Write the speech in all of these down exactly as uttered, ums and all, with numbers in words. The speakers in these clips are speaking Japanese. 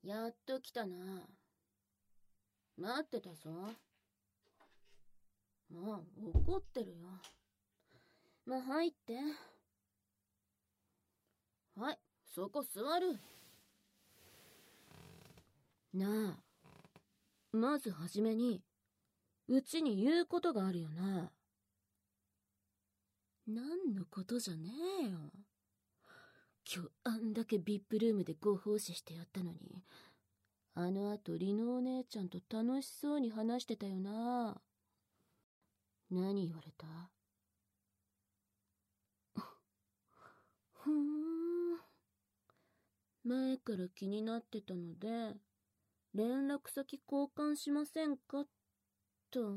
やっと来たな。待ってたぞ。もう怒ってるよ。まあ、入って。はい、そこ座る。なあ、まずはじめに、うちに言うことがあるよな。何のことじゃねえよ。今日あんだけビップルームでご奉仕してやったのに、あの後リノお姉ちゃんと楽しそうに話してたよな。何言われた？ふーん。前から気になってたので、連絡先交換しませんかと。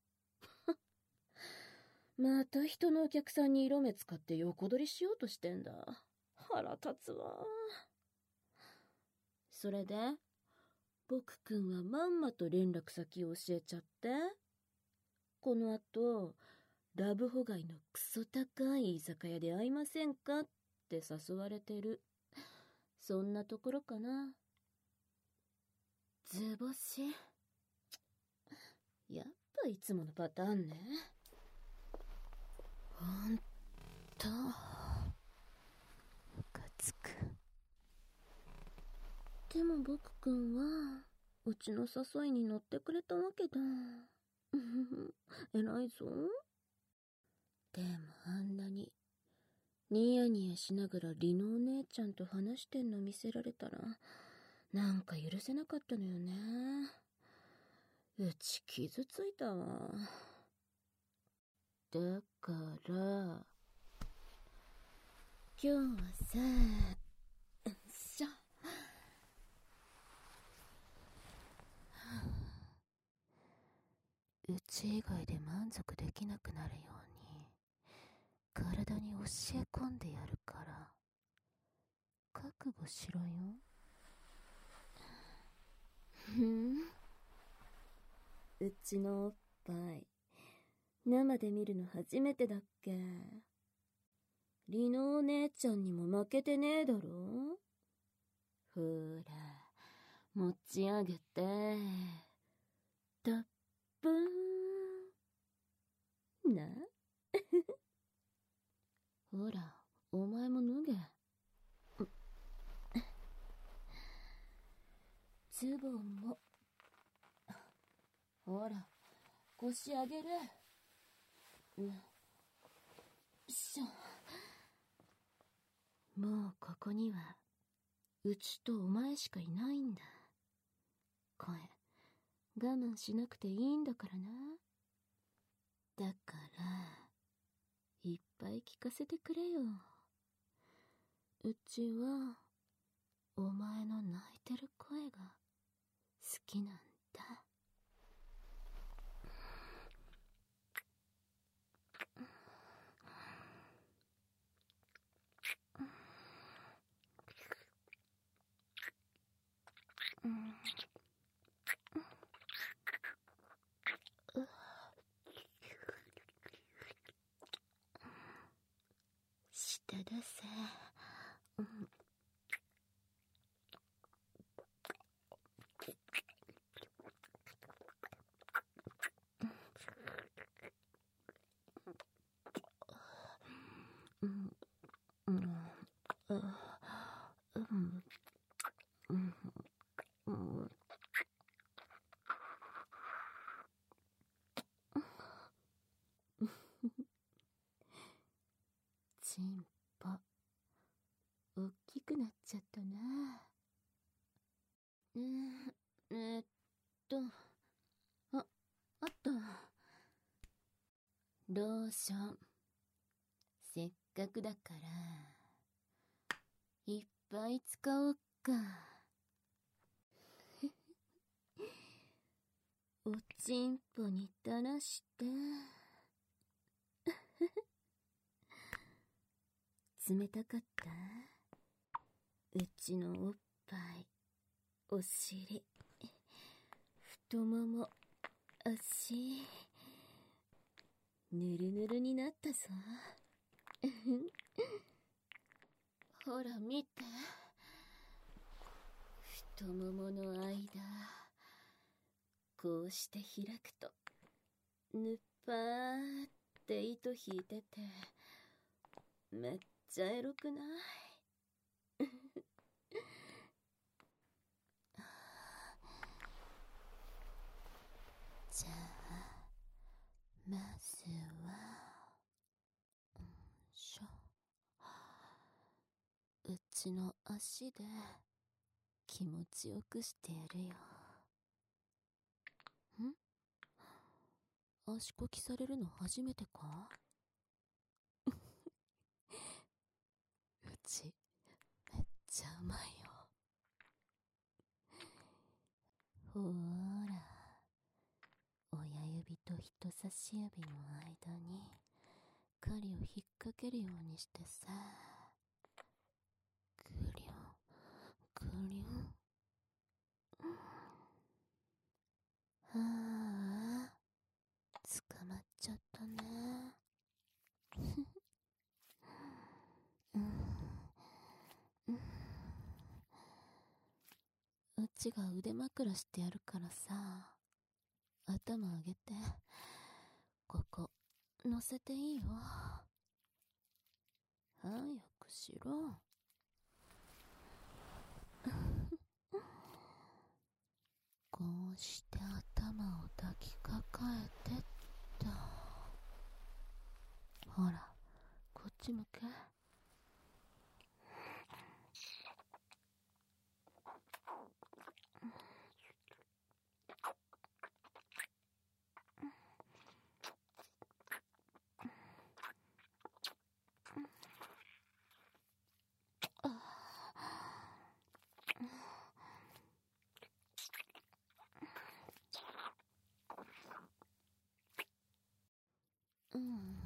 また人のお客さんに色目使って横取りしようとしてんだ。腹立つわ。それで、僕くんはまんまと連絡先を教えちゃって、この後、ラブホ街のクソ高い居酒屋で会いませんかって誘われてる。そんなところかな。図星。やっぱいつものパターンね。ほんと、ムカつく。でも僕くんは、うちの誘いに乗ってくれたわけだ。偉いぞ。でもあんなに、ニヤニヤしながらリノお姉ちゃんと話してんの見せられたら、なんか許せなかったのよね。うち傷ついたわ。だから、今日はさ、よいしょ。うち以外で満足できなくなるように、体に教え込んでやるから、覚悟しろよ。ふん。うちのおっぱい、生で見るの初めてだっけ？リノお姉ちゃんにも負けてねえだろ？ほら、持ち上げて、たっぷーん。なほら、お前も脱げ。ズボンも。ほら、腰上げる。よいしょ。もうここには、うちとお前しかいないんだ。声、我慢しなくていいんだからな。だから、いっぱい聞かせてくれよ。うちは、お前の泣いてる声が好きなんだ。下だせ。うんうんうんうんうんチンポ、おっきくなっちゃったな。えー、えーっと、あ、あった。ローション。せっかくだから、いっぱい使おっか。おちんぽに垂らして。冷たかった？うちのおっぱい、お尻、太もも、足、ぬるぬるになったぞ。ほら見て。 太ももの間、こうして開くと、ぬっぱーって糸引いてて、めっちゃエロくない？じゃあ、まずは、んしょ。うちの足で気持ちよくしてやるよ。ん？足こきされるの初めてか？うち、めっちゃうまいよ。ほーら、親指と人差し指の間に針を引っ掛けるようにしてさ、ぐりょん、ぐりょん。はあ、捕まっちゃったね。うんうん、うちが腕枕してやるからさ、頭上げて、ここ乗せていいよ。早くしろ。こうして頭を抱きかかえてっと。ほら、こっち向け。うん、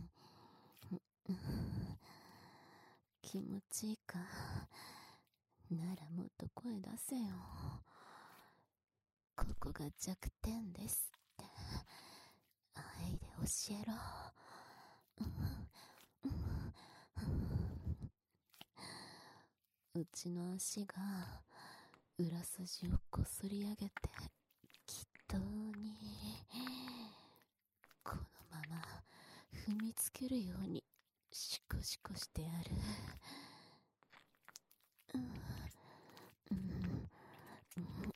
うん、気持ちいいか？ならもっと声出せよ。ここが弱点ですってあえいで教えろ。うちの足が裏筋をこすり上げてきっとにこのまま踏みつけるようにシコシコしてやる。うんうんうん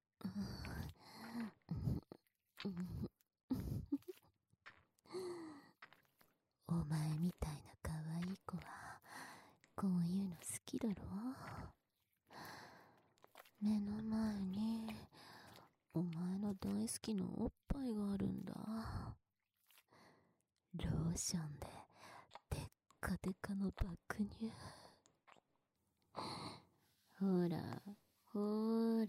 お前みたいな可愛い子はこういうの好きだろ？目の前にお前の大好きなおっぱいがあるんだ。ローションででっかでかの爆乳。ほらほら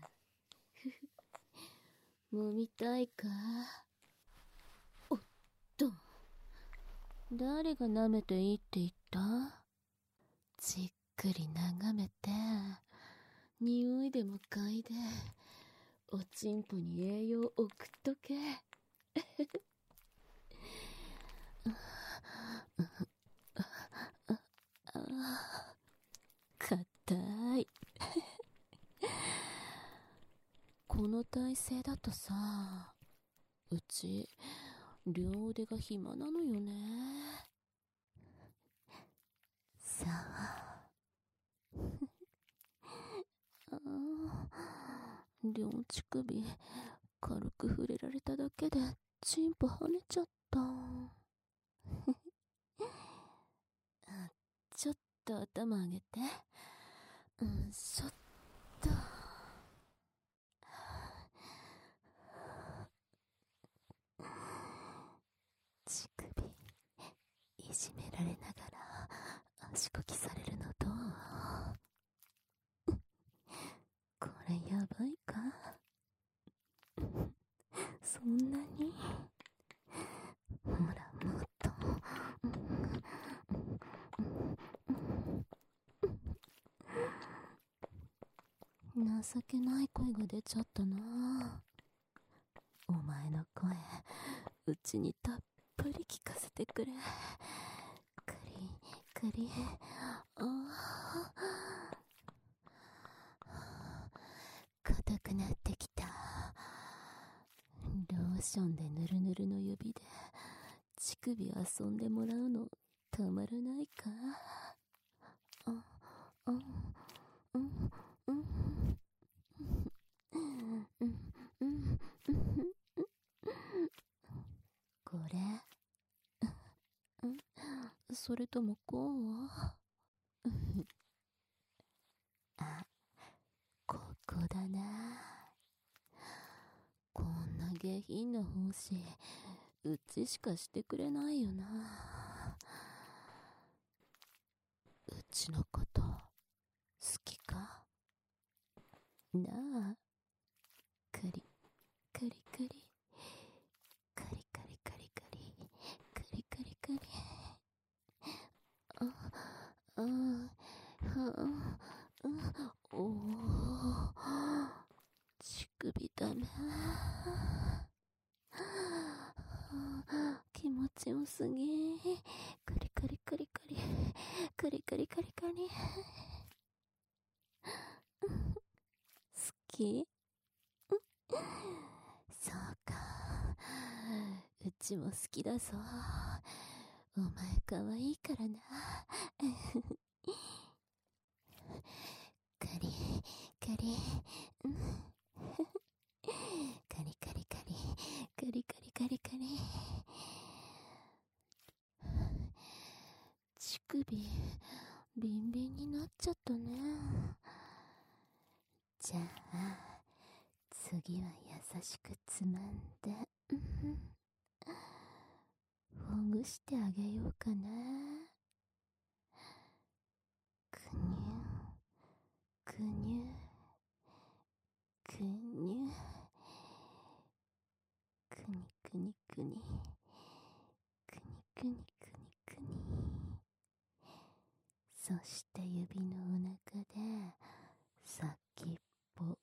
もみたいか？おっと、誰が舐めていいって言った？じっくり眺めて匂いでも嗅いでおちんぽに栄養送っとけ。かたい。この体勢だとさ、うち両腕が暇なのよね。さああ両乳首軽く触れられただけでチンポ跳ねちゃったちょっと頭上げて。うんしょっと。乳首いじめられながら足こきされるのどう？これやばいか？そんなに？ほらもっと。情けない声が出ちゃったな。お前の声うちにたっぷり聞かせてくれ。クリクリ。ああッションでぬるぬるの指で乳首遊んでもらうのたまらないか。あ、あ、うん、うん、うん、うん、うん、これ、うん、それともこう？あ、ここだな。こんな下品な奉仕、うちしかしてくれないよな。うちのこと好きかなあ。カリカリカリカリカリカリカリカリカリカリ。ああはあ、おお、乳首ダメ。気持ちよすぎ。カリカリカリカリカリカリカリカリ。好き？そうか、うちも好きだぞ。お前かわいいからな。カリカリ、うん、カリカリカリカリカリカリカリ。乳首ビンビンになっちゃったね。じゃあ次は優しくつまんで、うん、ほぐしてあげようかな。くにゅくにゅくにゅ、くにくにくにくにくにくにくに。そして指のお腹で先っぽを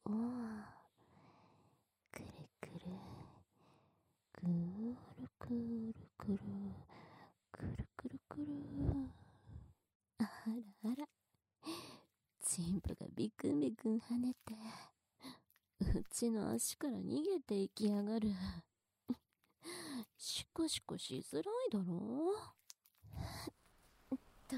くるくるくるくるくるくるくるくる。あらあら、チンプがビクンビクン跳ねてうちの足から逃げていきやがる。しかしかしづらいだろうと。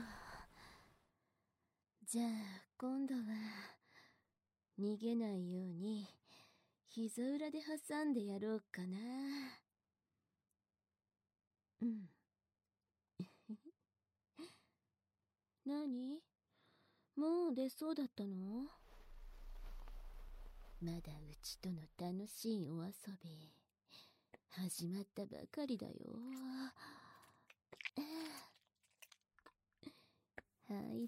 じゃあ今度は逃げないように膝裏で挟んでやろうかな。うん。何？もう出そうだったの？まだうちとの楽しいお遊び始まったばかりだよ。入った。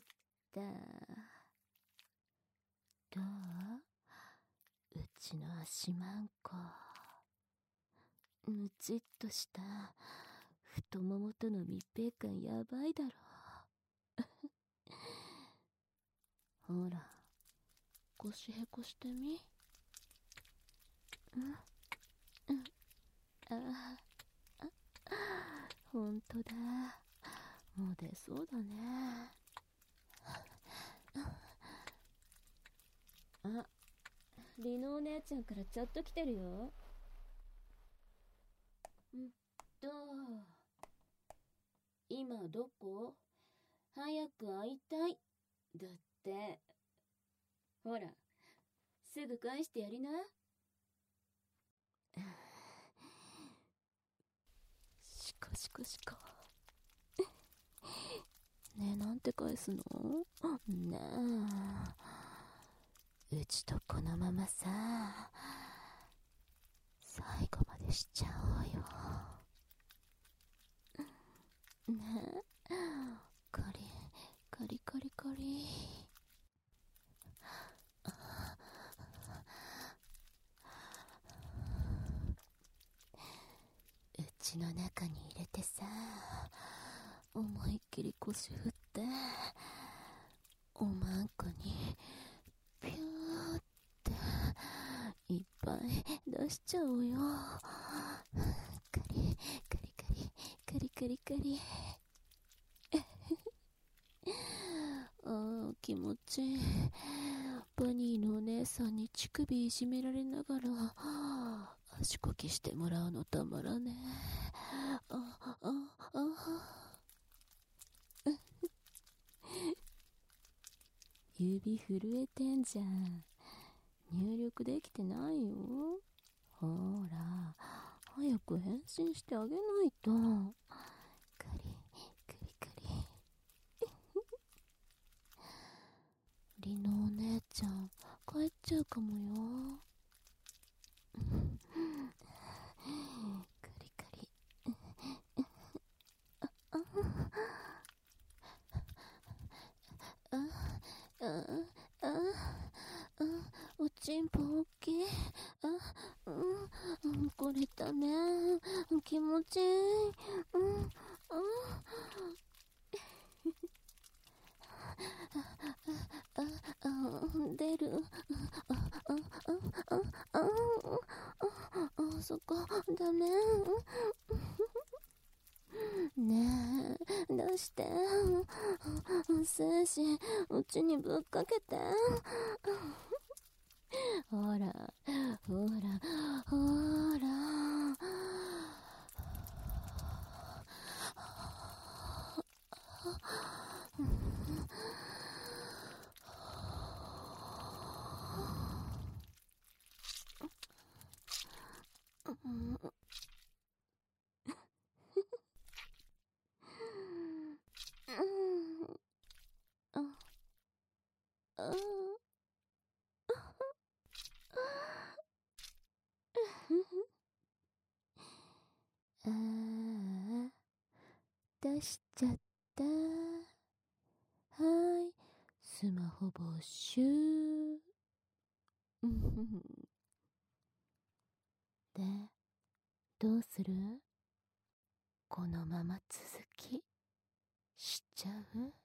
どう？うちの足まんこ、むちっとした太ももとの密閉感やばいだろ。ほら、腰へこしてみ。うん、うん、ああ、ほんとだ。もう出そうだね。あ、リノお姉ちゃんからちょっと来てるよ。んと、今どこ？早く会いたい。だって。ほら、すぐ返してやりな。しかしかしか。ねえ、なんて返すの？ねえ、うちとこのままさ、最後までしちゃおうよ。ねえ、カリカリカリカリ。うちの中に入れてさ、思いっきり腰振っておまんこにピューっていっぱい出しちゃおうよ。カリカリカリカリカリカリ。あー気持ちいい。バニーのお姉さんに乳首いじめられながら足こきしてもらうのたまらねえ。あ、あ、あ。指震えてんじゃん。入力できてないよ。ほら、早く返信してあげないと。カリカリカリ。リノお姉ちゃん帰っちゃうかもよ。カリカリ。あああああ、おちんぽ大きい。あ、うん、これだね。気持ちいい。うん、ああ、あ、出る。あ、あ、あ、あ、あ、あ、そこ、ダメ。ねえ、出して。精子、うちにぶっかけて。ほら、ほら、ほら。ああ、出しちゃった。はい、スマホ没収。で、どうする？このまま続きしちゃう？